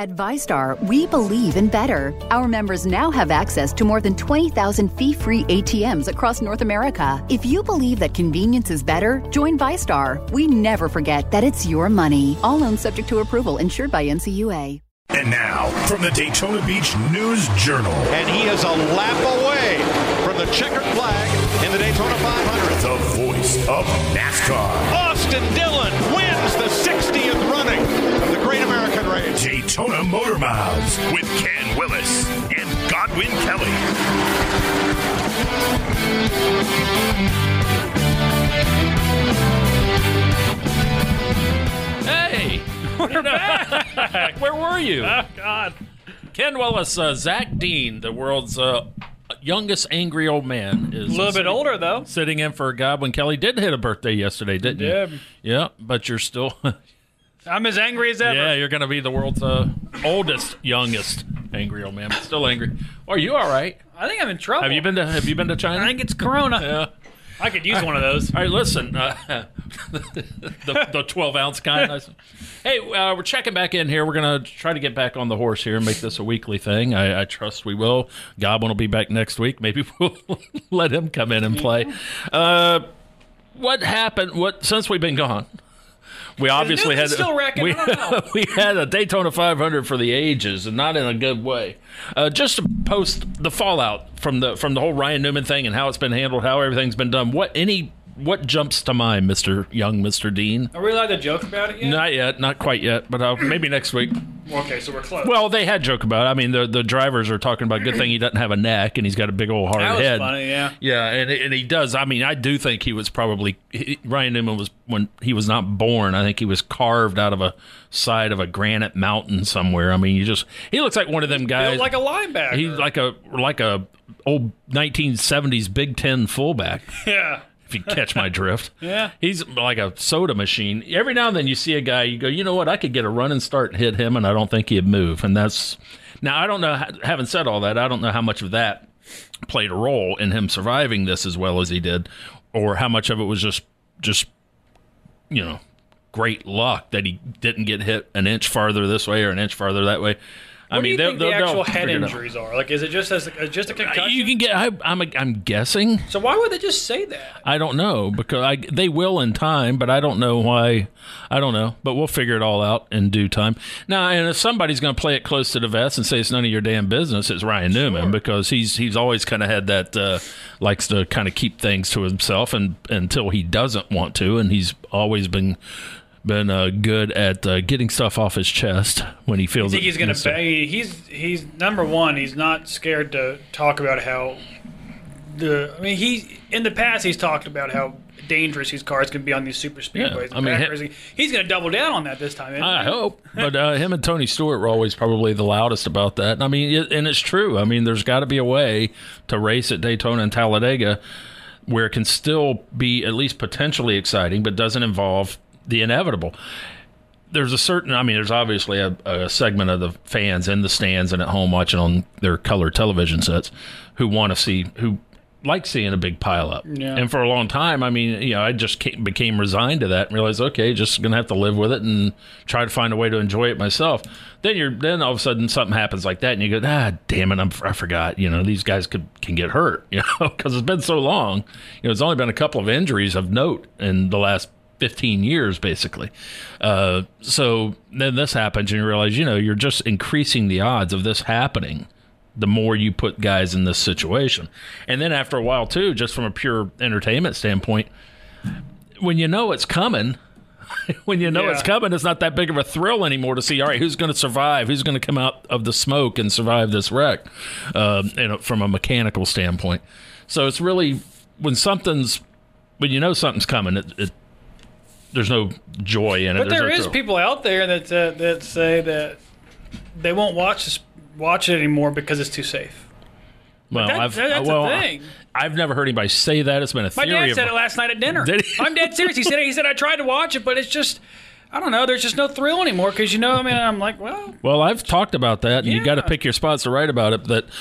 At ViStar, we believe in better. Our members now have access to more than 20,000 fee-free ATMs across North America. If you believe that convenience is better, join ViStar. We never forget that it's your money. All loans subject to approval, insured by NCUA. And now, from the Daytona Beach News Journal. And he is a lap away from the checkered flag in the Daytona 500. The voice of NASCAR. Austin Dillon wins the 60th running of the Great American Race. Daytona Motor Miles with Ken Willis and Godwin Kelly. Hey, we're back. Where were you? Oh, God. Ken Willis, Zach Dean, the world's youngest angry old man. Is A little bit older, though. Sitting in for Godwin Kelly. Did hit a birthday yesterday, didn't you? Did. Yeah, but you're still... I'm as angry as ever. Yeah, you're going to be the world's oldest, youngest angry old man, but still angry. Are you all right? I think I'm in trouble. Have you been to China? I think it's Corona. Yeah. I could use one of those. All right, listen, the 12-ounce kind. Hey, we're checking back in here. We're going to try to get back on the horse here and make this a weekly thing. I trust we will. Godwin will be back next week. Maybe we'll let him come in and play. What happened? Since we've been gone? We obviously had we had a Daytona 500 for the ages, and not in a good way. Just to post the fallout from the whole Ryan Newman thing and how it's been handled, how everything's been done. What jumps to mind, Mr. Dean? Are we allowed to joke about it yet? Not yet, not quite yet, but maybe next week. Okay, so we're close. Well, they had joke about it. I mean, the drivers are talking about good thing he doesn't have a neck and he's got a big old hard head. That was funny, yeah. Yeah, and he does. I mean, I do think he was probably Ryan Newman was, when he was not born, I think he was carved out of a side of a granite mountain somewhere. I mean, he looks like one of them guys. Built like a linebacker. He's like a old 1970s Big Ten fullback. Yeah. If you catch my drift. Yeah. He's like a soda machine. Every now and then you see a guy, you go, you know what, I could get a running start and hit him, and I don't think he'd move. And that's... Now, I don't know, having said all that, I don't know how much of that played a role in him surviving this as well as he did, or how much of it was just great luck that he didn't get hit an inch farther this way or an inch farther that way. What do you think the actual head injuries are? Like, is it just a concussion? You can get. I'm guessing. So why would they just say that? I don't know, because they will in time, but I don't know why. I don't know, but we'll figure it all out in due time. Now, and if somebody's going to play it close to the vest and say it's none of your damn business, it's Ryan Newman, because he's always kind of had that likes to kind of keep things to himself and until he doesn't want to, and he's always been good at getting stuff off his chest when he feels. I think he's going to pay. He's number one. He's not scared to talk about how in the past he's talked about how dangerous these cars can be on these super speedways. Yeah, he's going to double down on that this time. I hope. But him and Tony Stewart were always probably the loudest about that. And I mean, and it's true. I mean, there's got to be a way to race at Daytona and Talladega where it can still be at least potentially exciting, but doesn't involve the inevitable. There's obviously a segment of the fans in the stands and at home watching on their color television sets who like seeing a big pileup. Yeah. And for a long time, I mean, I just became resigned to that and realized, okay, just going to have to live with it and try to find a way to enjoy it myself. Then all of a sudden something happens like that and you go, damn it, I forgot. These guys can get hurt, because it's been so long. It's only been a couple of injuries of note in the last 15 years, basically. So then this happens and you realize, you're just increasing the odds of this happening the more you put guys in this situation. And then after a while, too, just from a pure entertainment standpoint, when you know it's coming, it's not that big of a thrill anymore to see, all right, who's going to survive? Who's going to come out of the smoke and survive this wreck from a mechanical standpoint? So it's really, when you know something's coming, there's no joy in it. But there is people out there that say that they won't watch it anymore because it's too safe. Well, that's the thing. I've never heard anybody say that. It's been a theory. My dad said it last night at dinner. Did he? I'm dead serious. He said I tried to watch it, but it's just, I don't know. There's just no thrill anymore because I'm like, well. Well, I've talked about that, and you got to pick your spots to write about it. That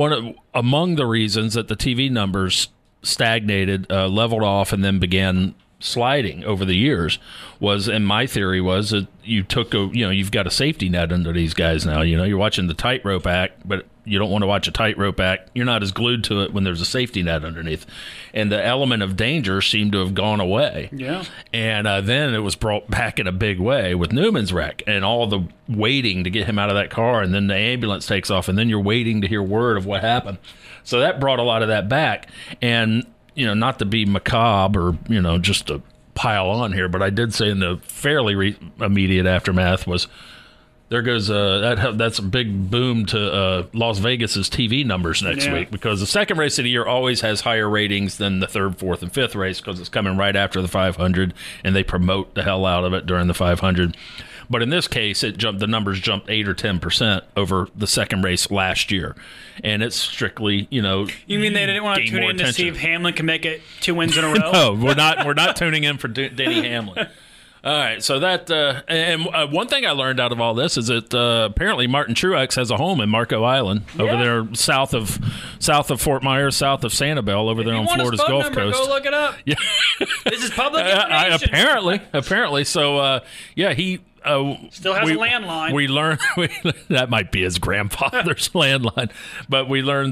among the reasons that the TV numbers stagnated, leveled off, and then began sliding over the years was, and my theory was that you took you've got a safety net under these guys now. You're watching the tightrope act, but you don't want to watch a tightrope act. You're not as glued to it when there's a safety net underneath. And the element of danger seemed to have gone away. Yeah. And then it was brought back in a big way with Newman's wreck and all the waiting to get him out of that car, and then the ambulance takes off, and then you're waiting to hear word of what happened. So that brought a lot of that back. And, not to be macabre or, just to pile on here, but I did say in the fairly immediate aftermath was, there goes that's a big boom to Las Vegas's TV numbers next week, because the second race of the year always has higher ratings than the third, fourth, and fifth race because it's coming right after the 500, and they promote the hell out of it during the 500. But in this case, the numbers jumped 8 or 10% over the second race last year, and it's strictly You mean they didn't want to tune in to see if Hamlin can make it 2 wins in a row? No, we're not tuning in for Denny Hamlin. All right, so that one thing I learned out of all this is that apparently Martin Truex has a home in Marco Island over there south of Fort Myers, south of Sanibel, over there on Florida's Gulf Coast. Go look it up. Yeah, this is public information. Apparently. So he. Still has a landline. We learned that might be his grandfather's landline, but we learned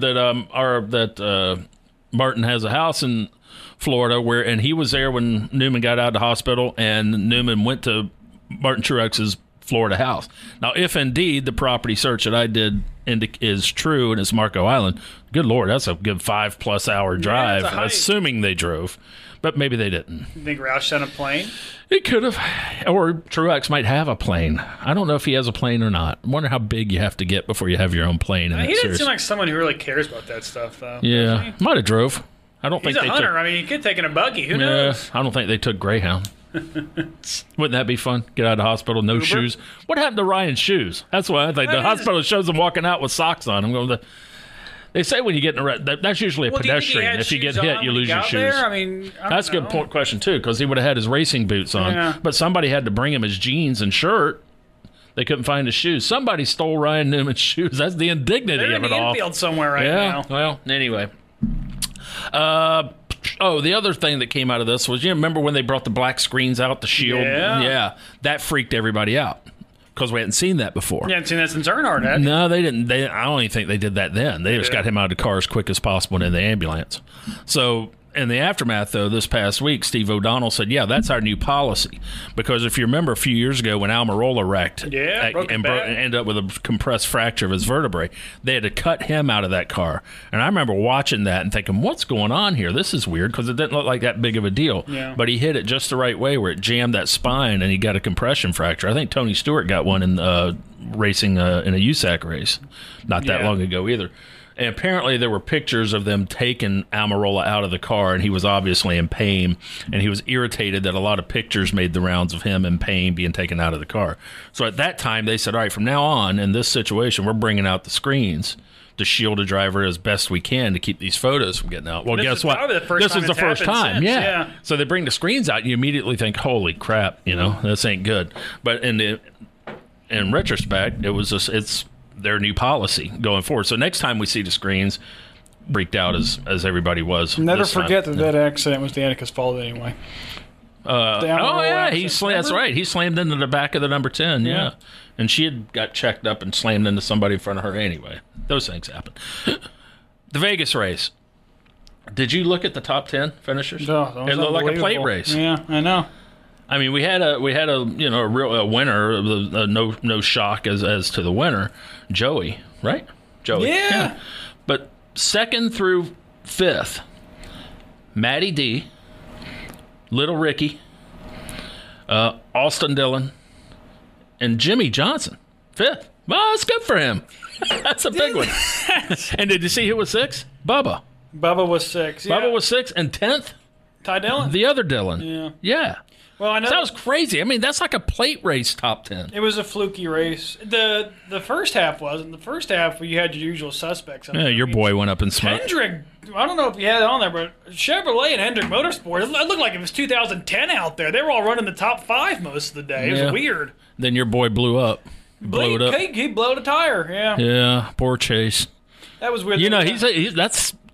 that Martin has a house in Florida and he was there when Newman got out of the hospital, and Newman went to Martin Truex's Florida house. Now, if indeed the property search that I did is true and it's Marco Island, good Lord, that's a good 5+ hour drive, assuming they drove. But maybe they didn't. You think Roush sent a plane? He could have. Or Truex might have a plane. I don't know if he has a plane or not. I wonder how big you have to get before you have your own plane. He doesn't seem like someone who really cares about that stuff, though. Yeah. Might have drove. I don't think He's a hunter. He could take in a buggy. Who knows? I don't think they took Greyhound. Wouldn't that be fun? Get out of the hospital, no shoes. What happened to Ryan's shoes? That's why I think the hospital shows them walking out with socks on. I'm going. They say when you get in a wreck, that's usually a pedestrian. If you get hit, you lose your shoes. That's a good question too, because he would have had his racing boots on. But somebody had to bring him his jeans and shirt. They couldn't find his shoes. Somebody stole Ryan Newman's shoes. That's the indignity of it all. They're in the infield somewhere now. Well, anyway. The other thing that came out of this was, you remember when they brought the black screens out, the shield? Yeah. That freaked everybody out because we hadn't seen that before. You hadn't seen that since Earnhardt, had you? No, they didn't. I don't even think they did that then. They just got him out of the car as quick as possible and in the ambulance. So in the aftermath, though, this past week, Steve O'Donnell said, that's our new policy. Because if you remember a few years ago when Almirola wrecked and ended up with a compressed fracture of his vertebrae, they had to cut him out of that car. And I remember watching that and thinking, what's going on here? This is weird, because it didn't look like that big of a deal. Yeah. But he hit it just the right way where it jammed that spine and he got a compression fracture. I think Tony Stewart got one in racing in a USAC race not that long ago either. And apparently there were pictures of them taking Almirola out of the car, and he was obviously in pain, and he was irritated that a lot of pictures made the rounds of him in pain being taken out of the car. So at that time, they said, all right, from now on, in this situation, we're bringing out the screens to shield a driver as best we can to keep these photos from getting out. Well, guess what? This is the first time. Yeah. So they bring the screens out, and you immediately think, holy crap, this ain't good. But in retrospect, it's their new policy going forward. So next time we see the screens, freaked out as everybody was. Never forget that accident was Danica's fault anyway. That's right. He slammed into the back of the number 10. Yeah. And she had got checked up and slammed into somebody in front of her anyway. Those things happen. The Vegas race. Did you look at the top 10 finishers? No, it looked like a plate race. Yeah, I know. I mean, we had a real winner, no shock as to the winner, Joey, right? Joey. Yeah. But second through fifth, Matty D, Little Ricky, Austin Dillon, and Jimmy Johnson, fifth. Well, that's good for him. That's a big one. And did you see who was sixth? Bubba. Bubba was sixth. Yeah. Bubba was sixth, and 10th? Ty Dillon. The other Dillon. Yeah. Well, I know that was crazy. I mean, that's like a plate race top 10. It was a fluky race. The first half wasn't. The first half, you had your usual suspects. Your boy went up and smoked. Hendrick, I don't know if you had it on there, but Chevrolet and Hendrick Motorsport, it looked like it was 2010 out there. They were all running the top 5 most of the day. It was weird. Then your boy blew up. Blew it up. He blew a tire, Yeah, poor Chase. That was weird. That's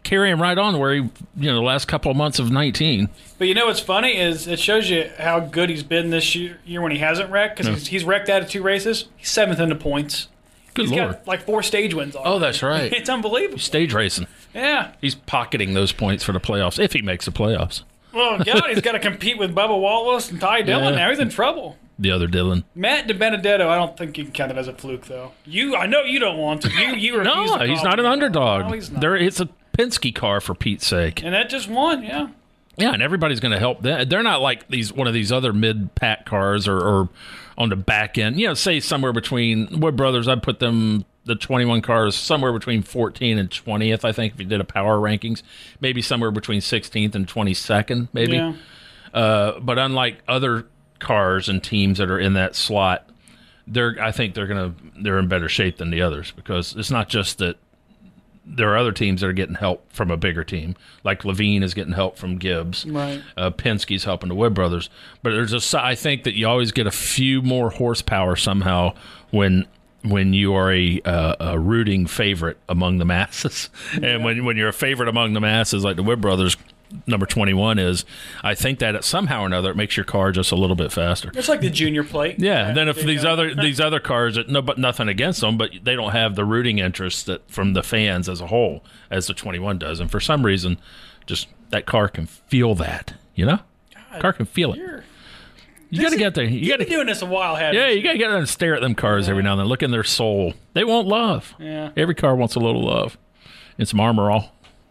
carry him right on where he, the last couple of months of 19. But you know what's funny is it shows you how good he's been this year when he hasn't wrecked, because he's wrecked out of 2 races. He's 7th in the points. Good He's Lord. got like 4 stage wins on. Oh, that's right. It's unbelievable. Stage racing. Yeah. He's pocketing those points for the playoffs, if he makes the playoffs. Well, God, he's got to compete with Bubba Wallace and Ty Dillon now. He's in trouble. The other Dylan. Matt DiBenedetto, I don't think you can count it as a fluke, though. I know you don't want to. You refuse No, to he's call not him. an underdog. No, he's not. It's a Penske car, for Pete's sake. And that just won, yeah. Yeah, and everybody's going to help them. They're not like one of these other mid-pack cars or on the back end. Say somewhere between Wood Brothers, I'd put them, the 21 cars, somewhere between 14th and 20th, I think, if you did a power rankings. Maybe somewhere between 16th and 22nd, maybe. Yeah. But unlike other cars and teams that are in that slot, I think they're in better shape than the others, because it's not just that there are other teams that are getting help from a bigger team, like Levine is getting help from Gibbs. Right. Penske's helping the Wood Brothers. But I think that you always get a few more horsepower somehow when you are a rooting favorite among the masses. And when you're a favorite among the masses, like the Wood Brothers, number 21 is, I think that somehow or another it makes your car just a little bit faster. It's like the junior plate. Yeah. Then if these other cars, but nothing against them, but they don't have the rooting interest from the fans as a whole as the 21 does, and for some reason, just that car can feel that. Car can feel it. You got to get there. You've been doing this a while, haven't Yeah, you? you got to get out and stare at them cars every now and then. Look in their soul. They want love. Yeah. Every car wants a little love. And some Armor All.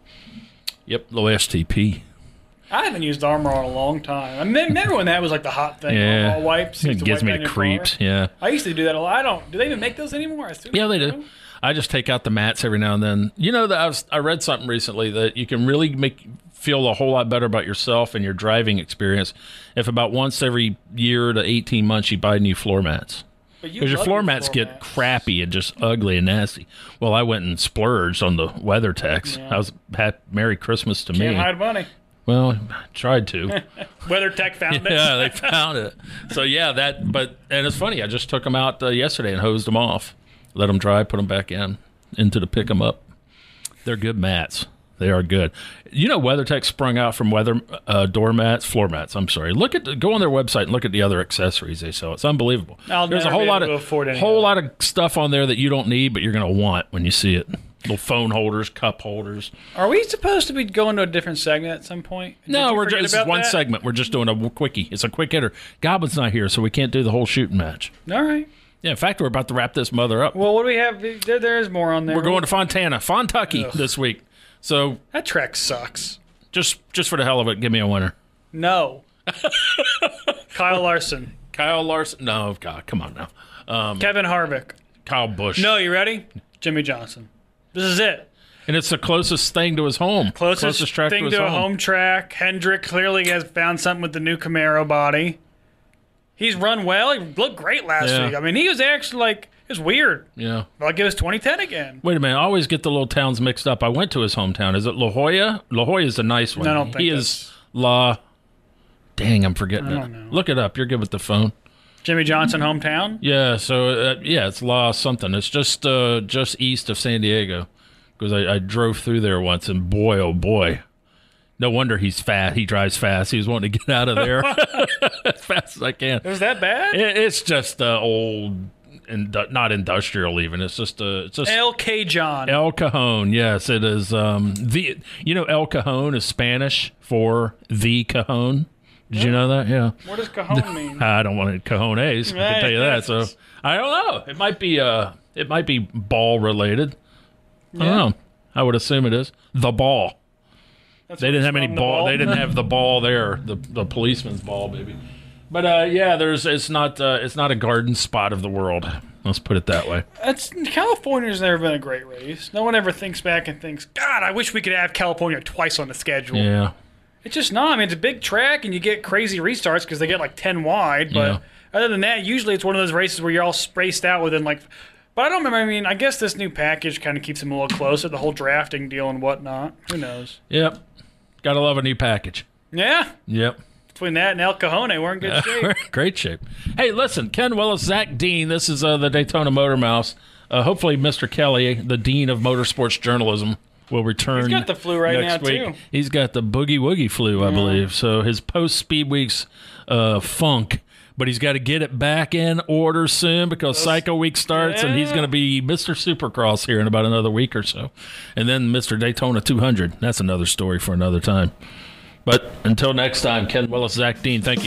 Yep, low STP. I haven't used Armor All in a long time. I remember when that was like the hot thing. Yeah. All wipes. It gives me the creeps. Yeah. I used to do that a lot. Do they even make those anymore? Yeah, they do. I just take out the mats every now and then. I read something recently that you can really feel a whole lot better about yourself and your driving experience if about once every year to 18 months you buy new floor mats. Because your floor mats get crappy and just ugly and nasty. Well, I went and splurged on the WeatherTechs. Yeah. Merry Christmas to me. Can't hide money. Well, I tried to. WeatherTech found it. Yeah, they found it. So yeah, and it's funny. I just took them out yesterday and hosed them off, let them dry, put them back into the pick them up. They're good mats. They are good. WeatherTech sprung out from floor mats. I'm sorry. Go on their website and look at the other accessories they sell. It's unbelievable. There's a whole lot of stuff on there that you don't need, but you're going to want when you see it. Little phone holders, cup holders. Are we supposed to be going to a different segment at some point? No, this is one segment. We're just doing a quickie. It's a quick hitter. Goblin's not here, so we can't do the whole shooting match. All right. Yeah, in fact, we're about to wrap this mother up. Well, what do we have? There is more on there. We're going to Fontucky this week. So that track sucks. Just for the hell of it, give me a winner. No. Kyle Larson. No, God, come on now. Kevin Harvick. Kyle Busch. No, you ready? Jimmy Johnson. This is it. And it's the closest thing to his home. Closest track thing to his a home track. Hendrick clearly has found something with the new Camaro body. He's run well. He looked great last week. I mean, he was actually it was weird. Yeah. Like it was 2010 again. Wait a minute. I always get the little towns mixed up. I went to his hometown. Is it La Jolla? La Jolla is a nice one. No, I don't think he is Dang, I'm forgetting it. know. Look it up. You're good with the phone. Jimmy Johnson hometown? Yeah, so, it's La something. It's just east of San Diego. Because I drove through there once, and boy, oh boy. No wonder he's fat. He drives fast. He was wanting to get out of there as fast as I can. It was that bad? It's just old, not industrial even. It's just El Cajon. El Cajon. Yes, it is. El Cajon is Spanish for the Cajon. Did you know that? Yeah. What does Cajon mean? I don't want it cajones. I can tell you that. So I don't know. It might be ball related. I don't know. I would assume it is the ball. They didn't have any ball. They didn't have the ball there. The policeman's ball, maybe. But it's not a garden spot of the world. Let's put it that way. California's never been a great race. No one ever thinks back and thinks, God, I wish we could have California twice on the schedule. Yeah. It's just not. I mean, it's a big track, and you get crazy restarts because they get like 10 wide. But other than that, usually it's one of those races where you're all spaced out within like. But I don't remember. I mean, I guess this new package kind of keeps them a little closer. The whole drafting deal and whatnot. Who knows? Yep. Gotta love a new package. Yeah. Yep. Between that and El Cajon, we're in good shape. Great shape. Hey, listen, Ken Willis, Zach Dean. This is the Daytona Motor Mouse. Hopefully, Mr. Kelly, the Dean of Motorsports Journalism, will return. He's got the flu right next now, week. too. He's got the boogie woogie flu, I believe. So his post-Speed Weeks funk. But he's got to get it back in order soon because Psycho Week starts, and he's going to be Mr. Supercross here in about another week or so. And then Mr. Daytona 200. That's another story for another time. But until next time, Ken Willis, Zach Dean, thank you.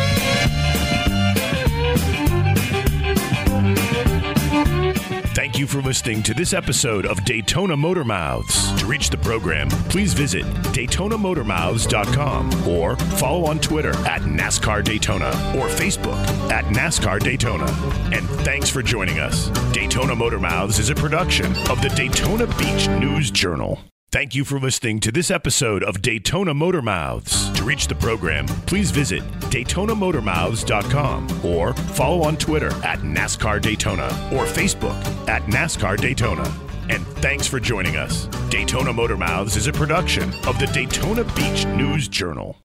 Thank you for listening to this episode of Daytona Motor Mouths. To reach the program, please visit DaytonaMotorMouths.com or follow on Twitter at NASCAR Daytona or Facebook at NASCAR Daytona. And thanks for joining us. Daytona Motor Mouths is a production of the Daytona Beach News Journal. Thank you for listening to this episode of Daytona Motor Mouths. To reach the program, please visit DaytonaMotorMouths.com or follow on Twitter at NASCAR Daytona or Facebook at NASCAR Daytona. And thanks for joining us. Daytona Motor Mouths is a production of the Daytona Beach News Journal.